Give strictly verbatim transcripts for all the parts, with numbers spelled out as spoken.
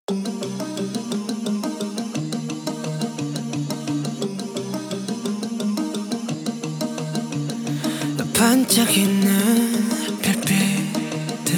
반짝이는 별빛들,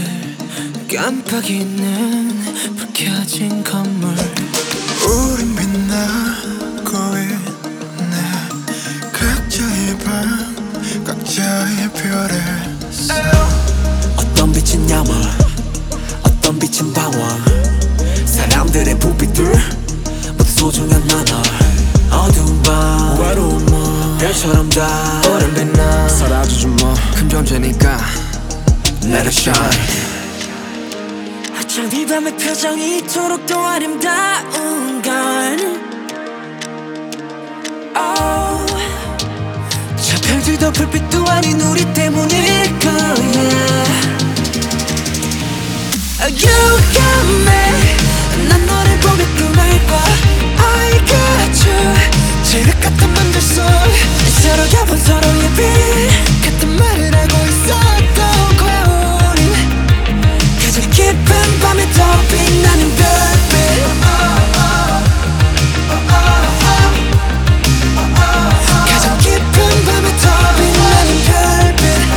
깜빡이는 불 켜진 건물. 우린 빛나고 있네. 각자의 방, 각자의 별에 서. 어떤 빛은 야물, 어떤 빛은 방황. 사람들의 불빛들 모두 소중한 나널. 어두운 밤, 외로운 몸, 별처럼 다 오랜 빛나. 사라지지 뭐, 큰 존재니까 Let it shine. 어쩜 이 밤의 표정이 이토록 더 아름다운 건 oh. 저 별들도 불빛도 아닌 우리 때문일 거야. You got me, 난 너를 보며 꿈을 꿔. I got you, 지륵 같은 맘들 속 서로가 본 서로의 빛 같은 말을 하고 있었던 거야. 우린 가장 깊은 밤에 더 빛나는 별빛. 가장 깊은 밤에 더 빛나는 별빛.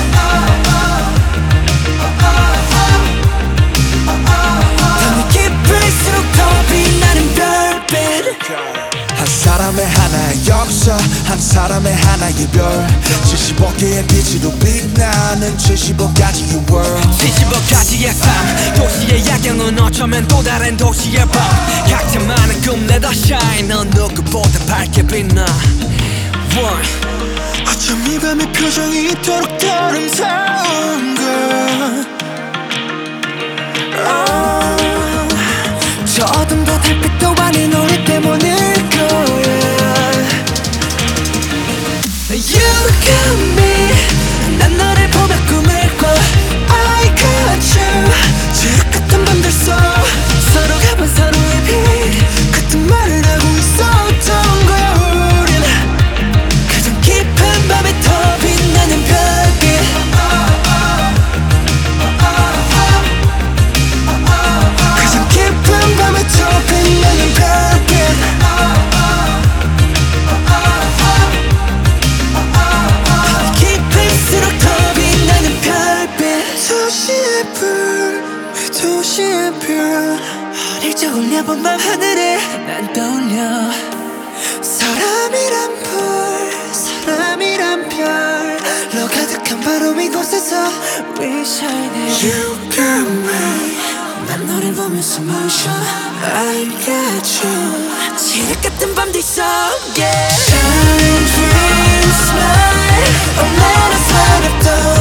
밤이 깊을수록 더 빛나는 별빛. 한 사람의 하나의 역사, 한 사람의 하나의 별. 칠십오 개의 빛으로 빛나는 칠십오 가지의 world. 칠십오 가지의 삶, 도시의 야경은 어쩌면 또 다른 도시의 밤. 각자만의 꿈 let us shine, 넌 누구보다 밝게 빛나. One. 어쩜 이 밤의 표정이 이토록 더 아름다운 걸. oh. 저 어둠도 달빛도 아닌 우리 때문일 거야. You got me, 난 너를 보며 꿈을 꿔. I got you, 지륵 같은 밤들 속 서로가 본 서로의 빛 같은 말을 하고 있었던 거야. 우린 가장 깊은 밤에 더 빛나는 별빛. 가장 깊은 밤에 더 빛나는 별빛. 깊을수록 더 빛나는 별빛. 도시의 불, 도시의 별. 어릴 적 올려본 밤 하늘에 난 떠올려. 사람이란 불, 사람이란 별로 가득한 바로 이곳에서 We shining. You got me, 난 너를 보면서 숨을 쉬어. I got you, 지륵 같은 밤들 속에 Shine, dream, smile. Oh, let us light up the